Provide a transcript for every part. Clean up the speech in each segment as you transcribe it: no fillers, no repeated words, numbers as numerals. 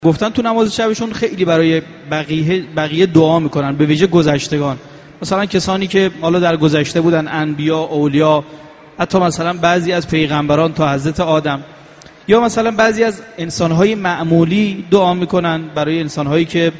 گفتن تو نماز شبشون خیلی برای بقیه دعا میکنن، به ویژه گذشتگان، مثلا کسانی که حالا در گذشته بودن، انبیا، اولیا، حتی مثلا بعضی از پیغمبران تا حضرت آدم، یا مثلا بعضی از انسانهای معمولی دعا میکنن برای انسانهایی که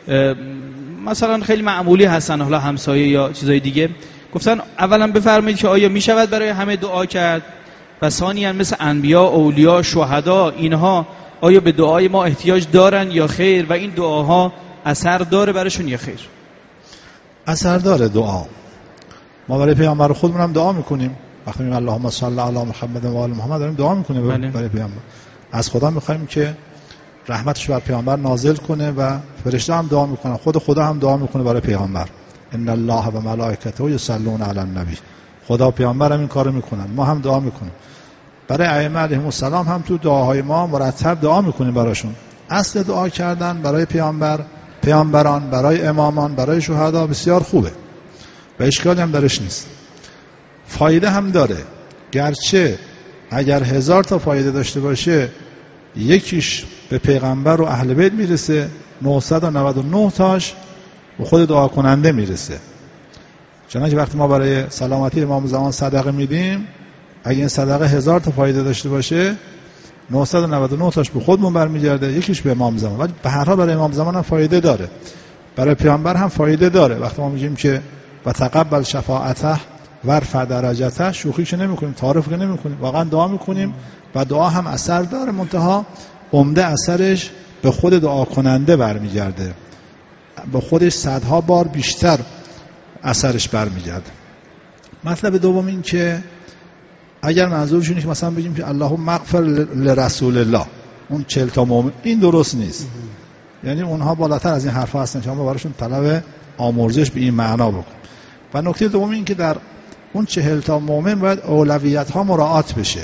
مثلا خیلی معمولی هستن، حالا همسایه یا چیزای دیگه. گفتن اولا بفرمایید که آیا میشود برای همه دعا کرد، و ثانیاً مثل انبیا، اولیا، شهدا، اینها آیا به دعای ما احتیاج دارن یا خیر، و این دعاها اثر داره براشون یا خیر؟ اثر داره دعا. ما برای پیامبر خودمون هم دعا میکنیم، وقتی میگیم اللهم صل علی محمد و آل محمد داریم دعا میکنیم برای پیامبر. از خدا میخوایم که رحمتش بر پیامبر نازل کنه و فرشته هم دعا میکنن، خدا هم دعا میکنه برای پیامبر. ان الله و ملائکته یصلون علی النبی. خدا و پیامبر هم این کارو میکنن، ما هم دعا میکنیم. برای ائمه علیهم السلام هم تو دعاهای ما مرتب دعا میکنیم براشون. اصل دعا کردن برای پیامبران، برای امامان، برای شهدا بسیار خوبه و اشکالی هم درش نیست. فایده هم داره، گرچه اگر 1000 تا فایده داشته باشه یکیش به پیغمبر و اهل بیت میرسه، 999 تاش به خود دعا کننده میرسه. چنانکه وقتی ما برای سلامتی امام زمان صدقه میدیم، اگه این صدقه 1000 تا فایده داشته باشه 999 تاش به خودمون برمیگرده، یکیش به امام زمان. ولی به هر حال برای امام زمان هم فایده داره، برای پیامبر هم فایده داره. وقتی ما میگیم که و تقبل شفاعته ورفع درجته، شوخی که نمیکنیم، تعارف که نمیکنیم، واقعا دعا میکنیم و دعا هم اثر داره، منتها عمده اثرش به خود دعا کننده برمیگرده، به خودش صدها بار بیشتر اثرش برمیگرده. مطلب دوم این که اگر منظورشونه که مثلا بگیم که اللهم اغفر لرسول الله، اون 40 تا مؤمن، این درست نیست. یعنی اونها بالاتر از این حرفا هستن که ما براشون طلب آمرزش به این معنا بکنیم. و نکته دوم این که در اون 40 تا مؤمن باید اولویت ها مراعات بشه.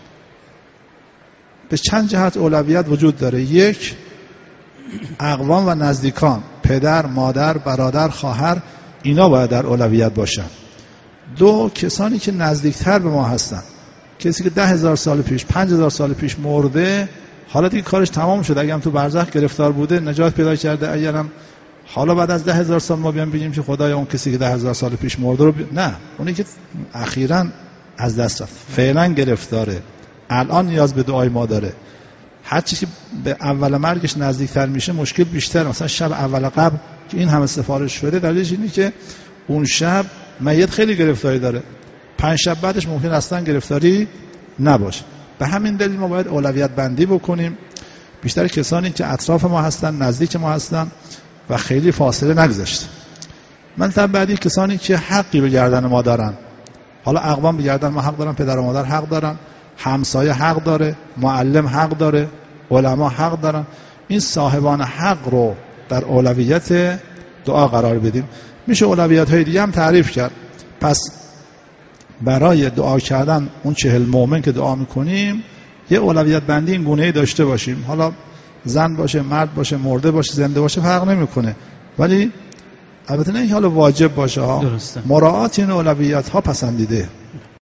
به چند جهت اولویت وجود داره. یک، اقوام و نزدیکان، پدر، مادر، برادر، خواهر، اینا باید در اولویت باشن. دو، کسانی که نزدیکتر به ما هستن. کسی که 10,000 سال پیش، 5,000 سال پیش مرده، حالا دیگه کارش تمام شده، اگه هم تو برزخ گرفتار بوده نجات پیدا کرده، اگرم حالا بعد از 10,000 سال ما بیان بگیم که خدایا اون کسی که 10,000 سال پیش مرده رو نه، اونی که اخیراً از دست رفت، فعلا گرفتاره، الان نیاز به دعای ما داره. هر چی که به اول مرگش نزدیکتر میشه مشکل بیشتر. مثلا شب اول قبر که این همه سفارش شده، دلیلش اینه که اون شب میت خیلی گرفتاری داره، 5 شب بعدش ممکن اصلا گرفتاری نباشه. به همین دلیل ما باید اولویت بندی بکنیم. بیشتر کسانی که اطراف ما هستن، نزدیک ما هستن و خیلی فاصله نگذاشته. منطقه بعدی کسانی که حقی به گردن ما دارن. حالا اقوام به گردن ما حق دارن، پدر و مادر حق دارن، همسایه حق داره، معلم حق داره، علما حق دارن. این صاحبان حق رو در اولویت دعا قرار بدیم. میشه اولویت های دیگه هم تعریف کرد. پس برای دعا کردن اون 40 مؤمن که دعا میکنیم یه اولویت بندی این گونه‌ای داشته باشیم. حالا زن باشه، مرد باشه، مرده باشه، زنده باشه، فرق نمیکنه، ولی البته نه این حالا واجب باشه ها. مراعات این اولویت ها پسندیده.